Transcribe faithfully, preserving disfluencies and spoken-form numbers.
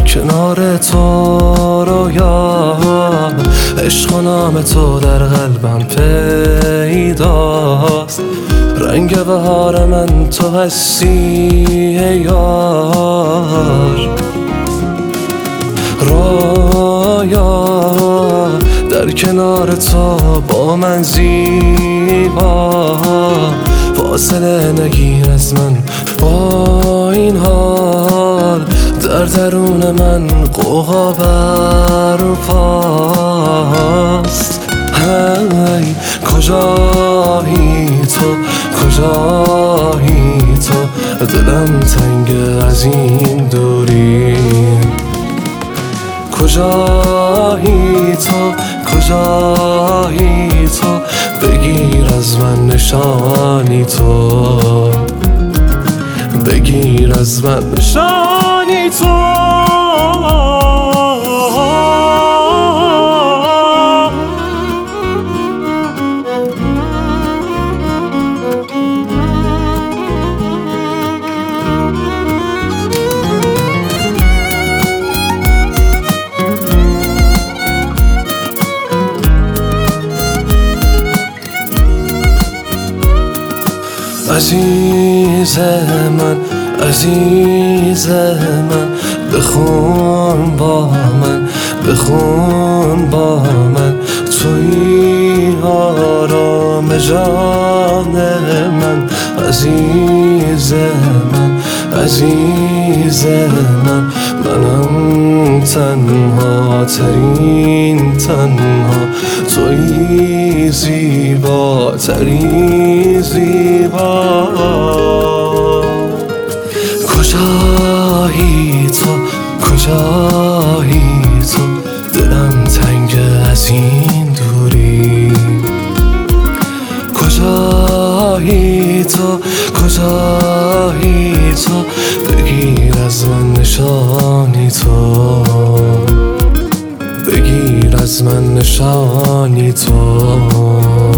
کنار تو رویام، عشق و نام تو در قلبم پیداست. رنگ بهار من تو هستی ای یار. رویا در کنار تو با من زیبا، فاصله نگیر از من با این حال. در درون من قوقا برپاست. هی کجایی تو، کجایی تو، دلم تنگ از این دوری. کجایی تو، کجایی تو، بگیر از من نشانی تو، بگیر از من نشانی تو. عزیز من، عزیز من، بخون با من، بخون با من. توی آرام جان من، عزیز من، عزیز من. منم تنها ترین تنها، توی زیبا ترین زیبا. کجایی تو، کجایی تو، دلم تنگ از این دوری. کجایی تو، کجایی تو، بگیر از من نشانی تو، بگیر از من نشانی تو.